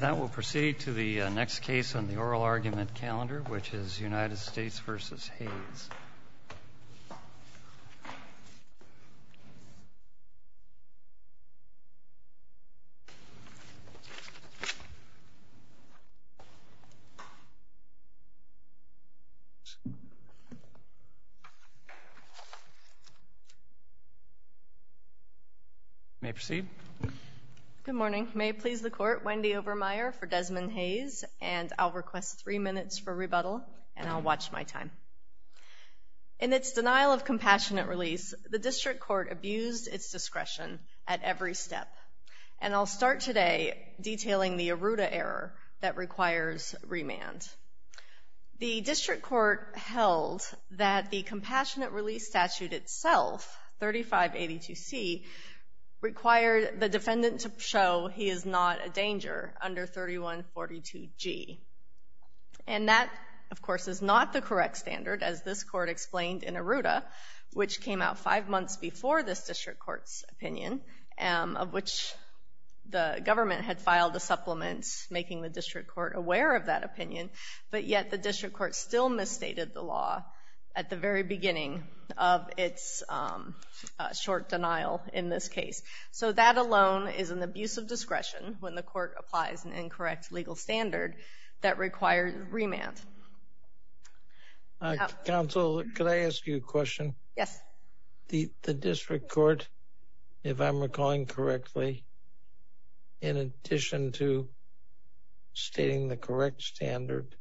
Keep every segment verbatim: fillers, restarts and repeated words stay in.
That will proceed to the uh, next case on the oral argument calendar, which is United States v. Hayes. May I proceed? Good morning. May it please the Court, Wendy Overmeyer for Desmond Hayes, and I'll request three minutes for rebuttal, and I'll watch my time. In its denial of compassionate release, the District Court abused its discretion at every step, and I'll start today detailing the Arruda error that requires remand. The District Court held that the compassionate release statute itself, thirty-five eighty-two C, required the defendant to show he is not a danger under thirty-one forty-two G. And that, of course, is not the correct standard, as this Court explained in Arruda, which came out five months before this District Court's opinion, um, of which the government had filed a supplement making the District Court aware of that opinion, but yet the District Court still misstated the law at the very beginning of its um, uh, short denial in this case. So that alone is an abuse of discretion when the Court applies an incorrect legal standard that requires remand. Uh, now, Counsel, could I ask you a question? Yes. The, the District Court, if I'm recalling correctly, in addition to stating the correct standard,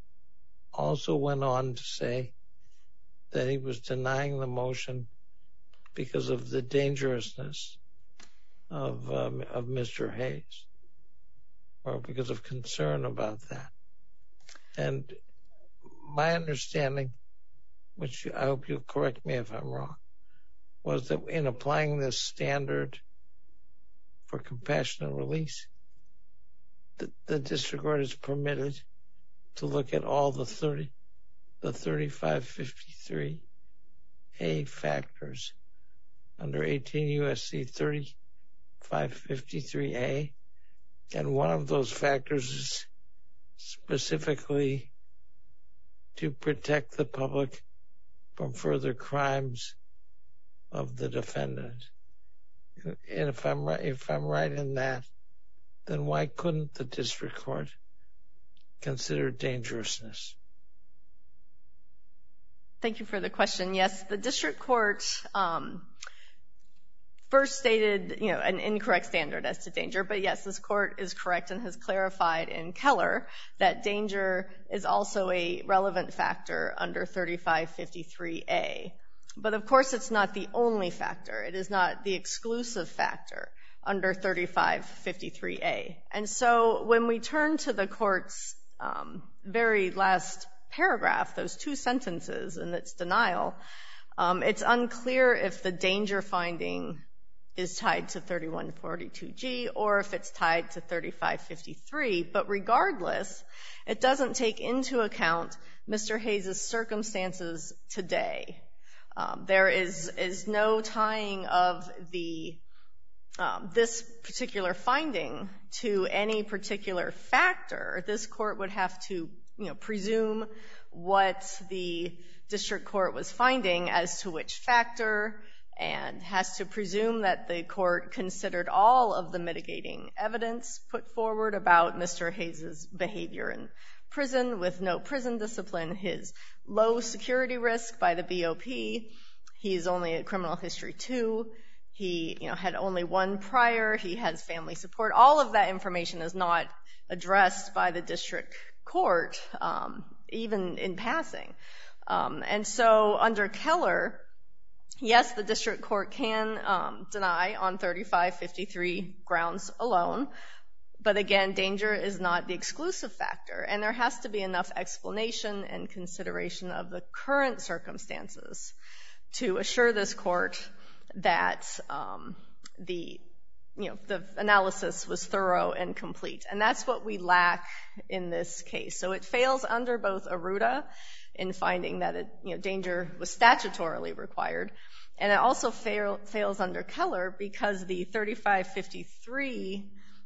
also went on to say that he was denying the motion because of the dangerousness of um, of Mister Hayes, or because of concern about that. And my understanding, which I hope you'll correct me if I'm wrong, was that in applying this standard for compassionate release, the, the District Court is permitted to look at all the thirty the thirty-five fifty-three A factors under eighteen U S C thirty-five fifty-three A, and one of those factors is specifically to protect the public from further crimes of the defendant. And if I'm right, if I'm right in that, then why couldn't the District Court consider dangerousness? Thank you for the question. Yes, the District Court um, first stated, you know, an incorrect standard as to danger, but yes, this Court is correct and has clarified in Keller that danger is also a relevant factor under thirty-five fifty-three A. But of course, it's not the only factor. It is not the exclusive factor under thirty-five fifty-three A. And so when we turn to the Court's um, very last paragraph, those two sentences in its denial, um, it's unclear if the danger finding is tied to thirty-one forty-two G or if it's tied to thirty-five fifty-three. But regardless, it doesn't take into account Mister Hayes' circumstances today. Um, there is, is no tying of the um, this particular finding to any particular factor. This Court would have to you know, presume what the District Court was finding as to which factor, and has to presume that the Court considered all of the mitigating evidence put forward about Mister Hayes' behavior in prison with no prison discipline, his low security risk by the B O P. He's only a criminal history two. He, you know, had only one prior. He has family support. All of that information is not addressed by the District Court, um, even in passing. Um, and so under Keller, yes, the District Court can um, deny on thirty-five fifty-three grounds alone, but again, danger is not the exclusive factor, and there has to be enough explanation and consideration of the current circumstances to assure this Court that um, the you know, the analysis was thorough and complete. And that's what we lack in this case. So it fails under both Arruda in finding that it, you know, danger was statutorily required, and it also fail, fails under Keller because the thirty-five fifty-three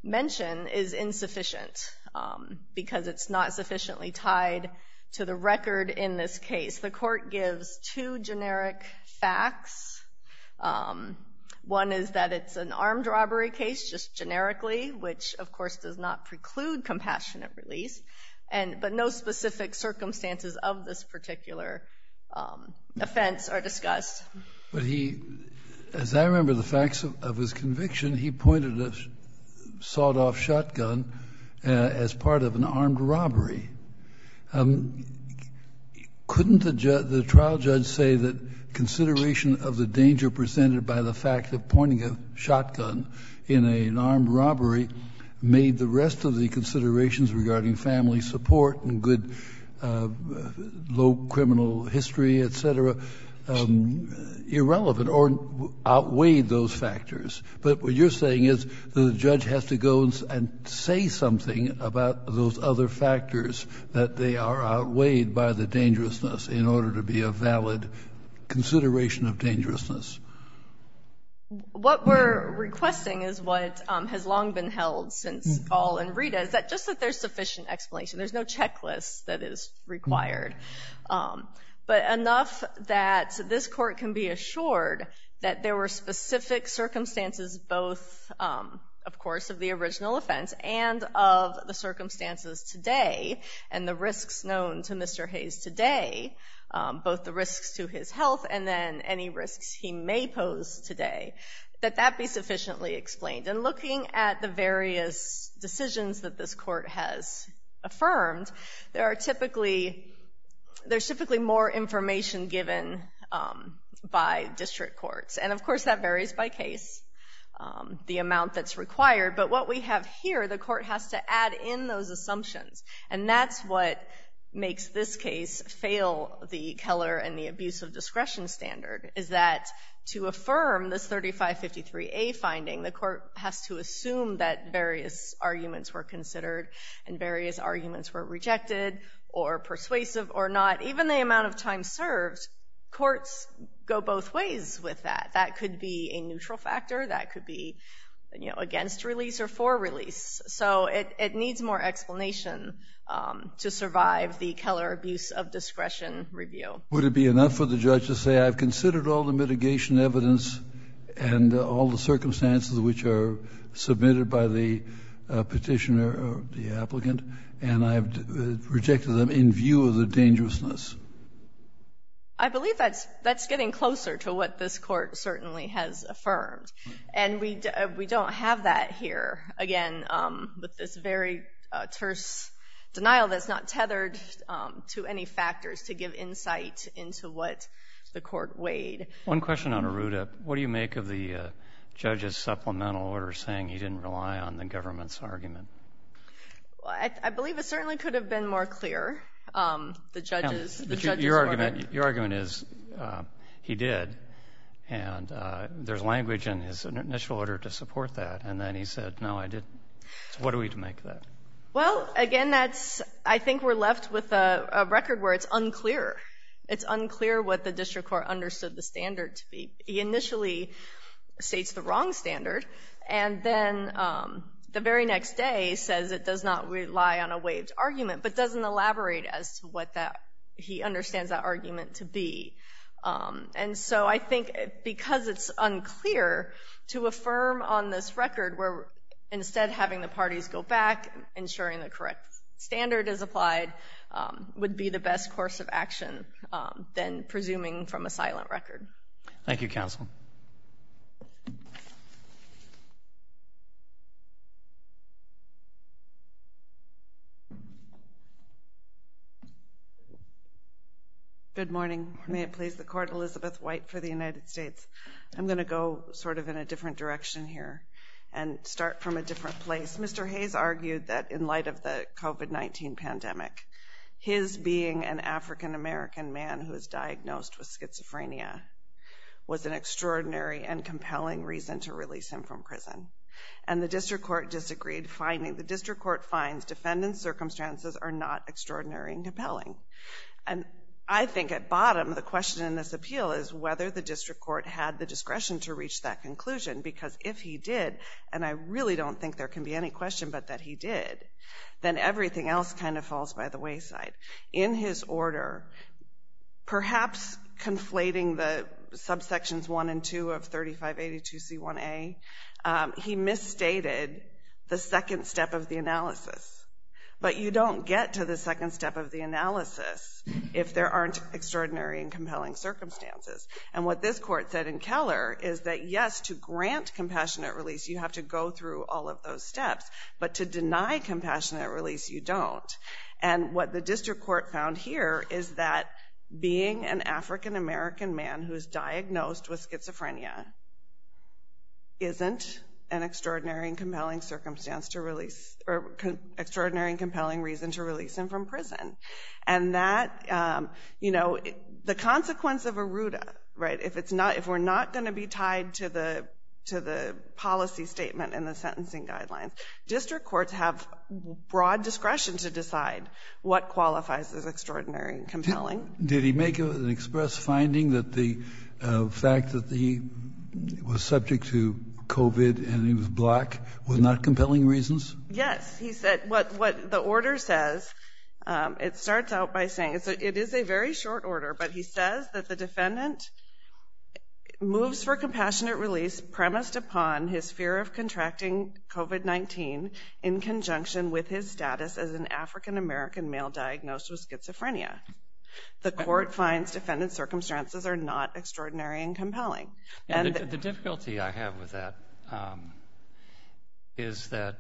mention is insufficient um, because it's not sufficiently tied to the record in this case. The court gives two generic facts. Um, one is that it's an armed robbery case, just generically, which of course does not preclude compassionate release, and but no specific circumstances of this particular um, offense are discussed. But he, as I remember the facts of, of his conviction, he pointed a sawed-off shotgun uh, as part of an armed robbery. Um, couldn't the, ju- the trial judge say that consideration of the danger presented by the fact of pointing a shotgun in a, an armed robbery made the rest of the considerations regarding family support and good uh, low criminal history, et cetera, um, irrelevant or outweighed those factors? But what you're saying is that the judge has to go and, and say something about those other factors, that they are outweighed by the dangerousness in order to be a valid consideration of dangerousness. What we're requesting is what um, has long been held since Gall and Rita, is that just that there's sufficient explanation. There's no checklist that is required. Um, but enough that this court can be assured that there were specific circumstances, both, um, of course, of the original offense and of the circumstances today and the risks known to Mister Hayes today, um, both the risks to his health and then any risks he may pose today, that that be sufficiently explained. And looking at the various decisions that this court has affirmed, there are typically there's typically more information given um, by district courts. And, of course, that varies by case, um, the amount that's required. But what we have here, the court has to add in those assumptions. And that's what makes this case fail the Keller and the abuse of discretion standard, is that to affirm this thirty-five fifty-three A finding, the court has to assume that various arguments were considered and various arguments were rejected or persuasive or not. Even the amount of time served, courts go both ways with that. That could be a neutral factor. That could be, you know, against release or for release. So it, it needs more explanation um, to survive the Keller abuse of discretion review. Would it be enough for the judge to say, I've considered all the mitigation evidence and uh, all the circumstances which are submitted by the uh, petitioner or the applicant, and I've uh, rejected them in view of the dangerousness? I believe that's that's getting closer to what this court certainly has affirmed, and we d- we don't have that here. Again, um, with this very uh, terse denial that's not tethered um, to any factors to give insight into what the court weighed. One question on Arruda: what do you make of the uh, judge's supplemental order saying he didn't rely on the government's argument? Well, I, I believe it certainly could have been more clear. Um, the judges, yeah, the but judges your order. argument, your argument is uh, he did, and uh, there's language in his initial order to support that, and then he said, no, I didn't. So what are we to make of that? Well, again, that's, I think we're left with a, a record where it's unclear. It's unclear what the district court understood the standard to be. He initially states the wrong standard, and then um, the very next day says it does not rely on a waived argument, but doesn't elaborate as to what that he understands that argument to be. Um, and so I think because it's unclear, to affirm on this record where instead having the parties go back, ensuring the correct standard is applied, um, would be the best course of action um, than presuming from a silent record. Thank you, counsel. Good morning. May it please the Court, Elizabeth White for the United States. I'm going to go sort of in a different direction here and start from a different place. Mister Hayes argued that in light of the COVID nineteen pandemic, his being an African-American man who is diagnosed with schizophrenia was an extraordinary and compelling reason to release him from prison. And the district court disagreed, finding the district court finds defendant's circumstances are not extraordinary and compelling. And I think at bottom, the question in this appeal is whether the district court had the discretion to reach that conclusion, because if he did, and I really don't think there can be any question but that he did, then everything else kind of falls by the wayside. In his order, perhaps conflating the subsections one and two of thirty-five eighty-two C one A, um, he misstated the second step of the analysis. But you don't get to the second step of the analysis if there aren't extraordinary and compelling circumstances. And what this court said in Keller is that, yes, to grant compassionate release, you have to go through all of those steps. But to deny compassionate release, you don't. And what the district court found here is that being an African-American man who is diagnosed with schizophrenia isn't an extraordinary and compelling circumstance to release, or con- extraordinary and compelling reason to release him from prison. And that, um, you know, it, the consequence of Arruda, right, if it's not, if we're not going to be tied to the, to the policy statement in the sentencing guidelines, district courts have broad discretion to decide what qualifies as extraordinary and compelling. Did, did he make a, an express finding that the uh, fact that he was subject to COVID and he was black was not compelling reasons? Yes. He said what, what the order says, um, it starts out by saying, it's a, it is a very short order, but he says that the defendant moves for compassionate release premised upon his fear of contracting COVID nineteen in conjunction with his status as an African-American male diagnosed with schizophrenia. The court finds defendant's circumstances are not extraordinary and compelling. Yeah, and the, the difficulty I have with that um, is that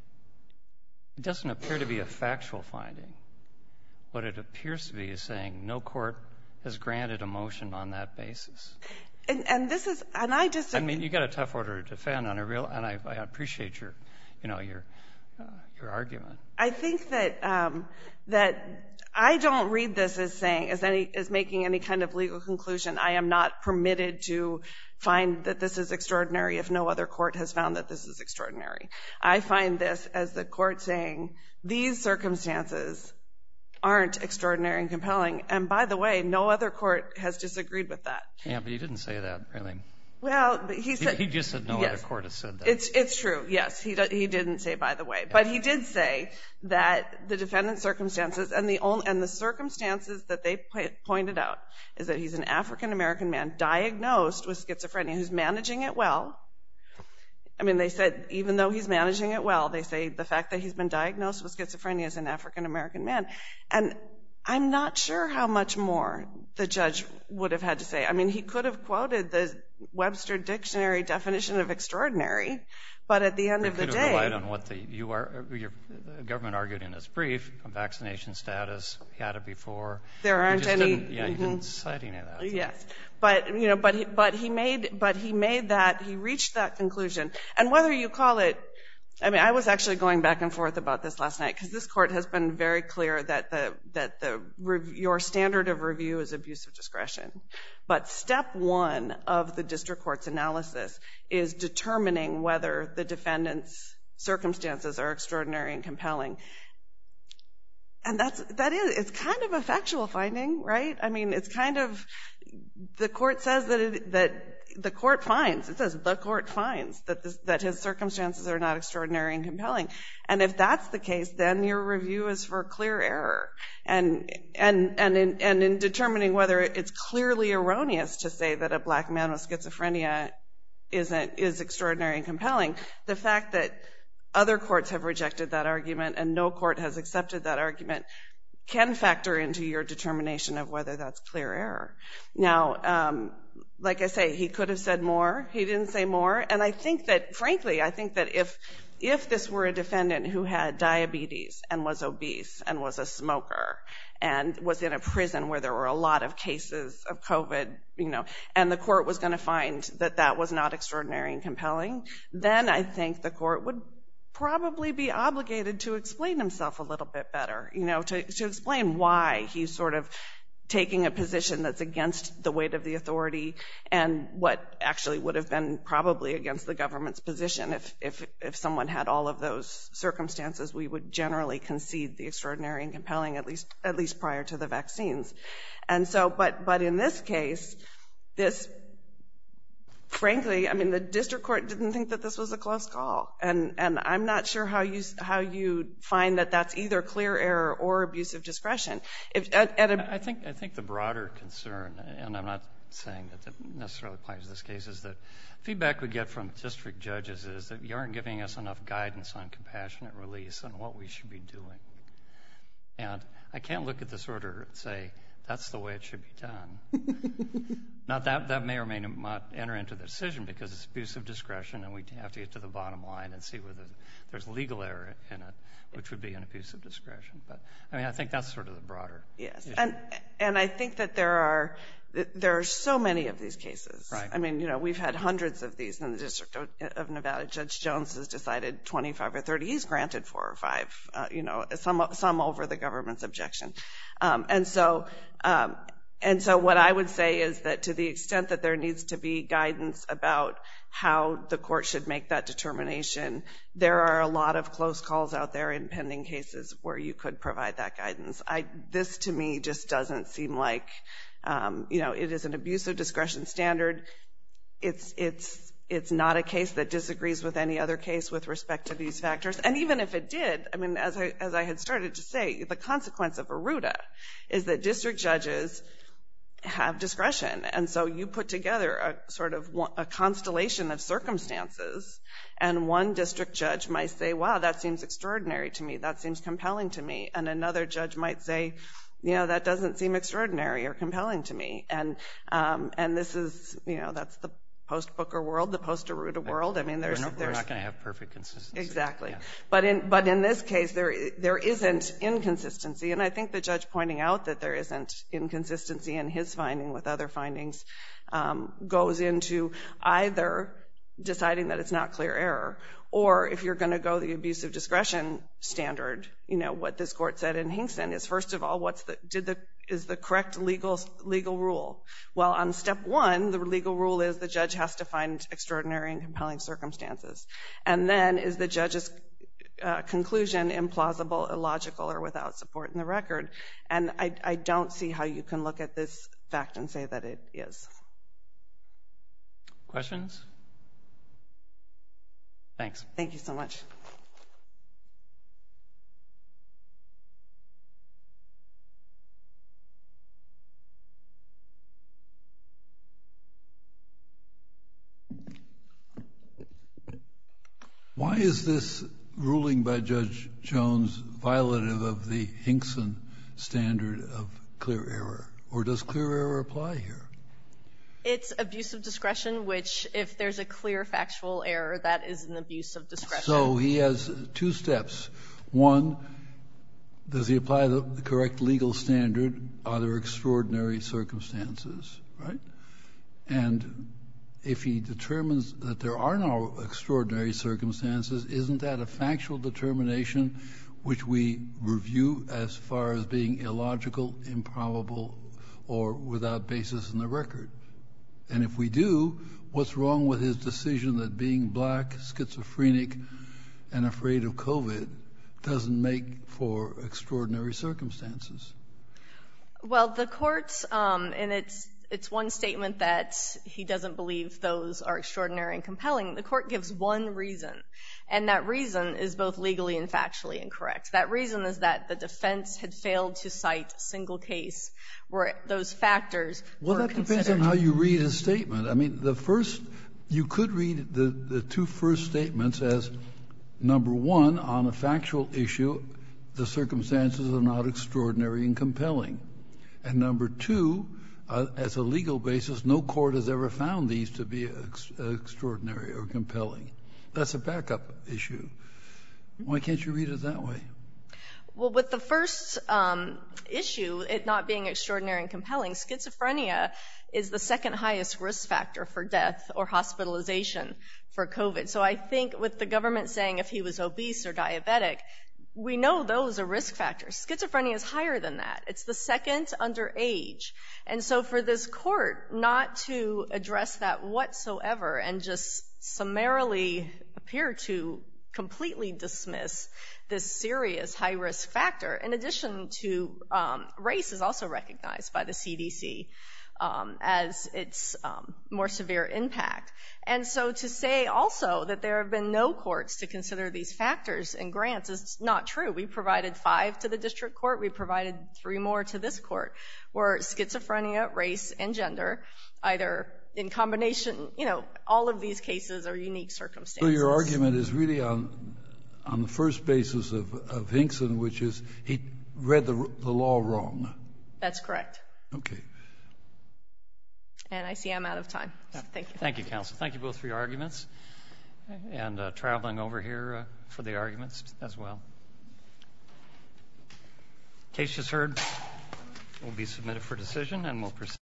it doesn't appear to be a factual finding. What it appears to be is saying no court has granted a motion on that basis. And, and this is, and I just, I mean, you got a tough order to defend on a real, and I, I appreciate your, you know, your, uh, your argument. I think that um, that I don't read this as saying, as any, as making any kind of legal conclusion. I am not permitted to find that this is extraordinary if no other court has found that this is extraordinary. I find this as the court saying these circumstances aren't extraordinary and compelling. And by the way, no other court has disagreed with that. Yeah, but he didn't say that, really. Well, he said... He, he just said no yes. other court has said that. It's it's true, yes. He he didn't say, by the way. Yeah. But he did say that the defendant's circumstances, and the only, and the circumstances that they po- pointed out, is that he's an African-American man diagnosed with schizophrenia who's managing it well. I mean, they said even though he's managing it well, they say the fact that he's been diagnosed with schizophrenia as an African-American man. And I'm not sure how much more the judge would have had to say. I mean, he could have quoted the Webster Dictionary definition of extraordinary, but at the end of the day... He could have relied on what the, you are, your the government argued in its brief, vaccination status, he had it before. There aren't any... Yeah, he mm-hmm. didn't cite any of that. So. Yes. But, you know, but he, but he made, but he made that, he reached that conclusion. And whether you call it, I mean, I was actually going back and forth about this last night, because this court has been very clear that the, that the, your standard of review is abuse of discretion. But step one of the district court's analysis is determining whether the defendant's circumstances are extraordinary and compelling. And that's, that is, it's kind of a factual finding, right? I mean, it's kind of, the court says that it, that the court finds, it says the court finds that this, that his circumstances are not extraordinary and compelling. And if that's the case, then your review is for clear error. And, and, and in, and in determining whether it's clearly erroneous to say that a black man with schizophrenia isn't, is extraordinary and compelling, the fact that other courts have rejected that argument and no court has accepted that argument can factor into your determination of whether that's clear error. Now, um, like I say, he could have said more. He didn't say more. And I think that, frankly, I think that if if this were a defendant who had diabetes and was obese and was a smoker and was in a prison where there were a lot of cases of COVID, you know, and the court was going to find that that was not extraordinary and compelling, then I think the court would probably be obligated to explain himself a little bit better, you know, to, to explain why he sort of taking a position that's against the weight of the authority and what actually would have been probably against the government's position. If, if, if someone had all of those circumstances, we would generally concede the extraordinary and compelling, at least, at least prior to the vaccines. And so, but, but in this case, this, frankly, I mean, the district court didn't think that this was a close call. And, and I'm not sure how you, how you find that that's either clear error or abuse of discretion. If, at, at a, I think, I think the broader concern, and I'm not saying that that necessarily applies to this case, is that feedback we get from district judges is that you aren't giving us enough guidance on compassionate release and what we should be doing. And I can't look at this order and say, that's the way it should be done. Not that that may or may not enter into the decision because it's abuse of discretion and we have to get to the bottom line and see whether there's legal error in it, which would be an abuse of discretion. But, I mean, I think that's sort of the broader Yes. issue. And, and I think that there are, there are so many of these cases. Right. I mean, you know, we've had hundreds of these in the District of, of Nevada. Judge Jones has decided twenty-five or thirty. He's granted four or five, uh, you know, some, some over the government's objection. Um, and so, um, and so what I would say is that to the extent that there needs to be guidance about how the court should make that determination, there are a lot of close calls out there in pending cases where you could provide that guidance. I, this to me just doesn't seem like, um, you know, it is an abuse of discretion standard. It's, it's, it's not a case that disagrees with any other case with respect to these factors. And even if it did, I mean, as I, as I had started to say, the consequence of Arruda is that district judges have discretion. And so you put together a sort of one, a constellation of circumstances, and one district judge might say, wow, that seems extraordinary to me. That seems compelling to me. And another judge might say, you know, that doesn't seem extraordinary or compelling to me. And, um, and this is, you know, that's the post-Booker world, the post-Arruda world. I mean, there's... We're not, there's, we're not going to have perfect consistency. Exactly. Yeah. But in, but in this case, there, there isn't inconsistency. And I think the judge pointing out that there isn't inconsistency in his finding with other findings, um, goes into either deciding that it's not clear error, or if you're going to go the abuse of discretion standard, you know, what this court said in Hinkson is, first of all, what's the, did the, is the correct legal, legal rule? Well, on step one, the legal rule is the judge has to find extraordinary and compelling circumstances. And then is the judge's uh, conclusion implausible, illogical, or without support in the record? And I, I don't see how you can look at this fact and say that it is. Questions? Thanks. Thank you so much. Why is this ruling by Judge Jones violative of the Hinkson standard of clear error? Or does clear error apply here? It's abuse of discretion, which, if there's a clear factual error, that is an abuse of discretion. So he has two steps. One, does he apply the correct legal standard? Are there extraordinary circumstances, right? And if he determines that there are no extraordinary circumstances, isn't that a factual determination which we review as far as being illogical, improbable, or without basis in the record? And if we do, what's wrong with his decision that being black, schizophrenic, and afraid of COVID doesn't make for extraordinary circumstances? Well, the court, um, in its it's one statement that he doesn't believe those are extraordinary and compelling. The court gives one reason, and that reason is both legally and factually incorrect. That reason is that the defense had failed to cite a single case where those factors well, were that considered. depends on how you read his statement. I mean, the first, you could read the, the two first statements as, number one, on a factual issue, the circumstances are not extraordinary and compelling. And number two, Uh, as a legal basis, no court has ever found these to be ex extraordinary or compelling. That's a backup issue. Why can't you read it that way? Well, with the first um, issue, it not being extraordinary and compelling, schizophrenia is the second highest risk factor for death or hospitalization for COVID. So I think with the government saying if he was obese or diabetic, we know those are risk factors. Schizophrenia is higher than that. It's the second under age. And so for this court not to address that whatsoever and just summarily appear to completely dismiss this serious high-risk factor, in addition to um, race is also recognized by the C D C um, as its um, more severe impact. And so to say also that there have been no courts to consider these factors in grants is not true. We provided five to the district court. We provided three more to this court, where schizophrenia, race, and gender, either in combination, you know, all of these cases are unique circumstances. So your argument is really on on the first basis of, of Hinkson, which is he read the, the law wrong. That's correct. Okay. And I see I'm out of time. So thank you. Thank you, counsel. Thank you both for your arguments and uh, traveling over here uh, for the arguments as well. Case just heard will be submitted for decision, and we'll proceed.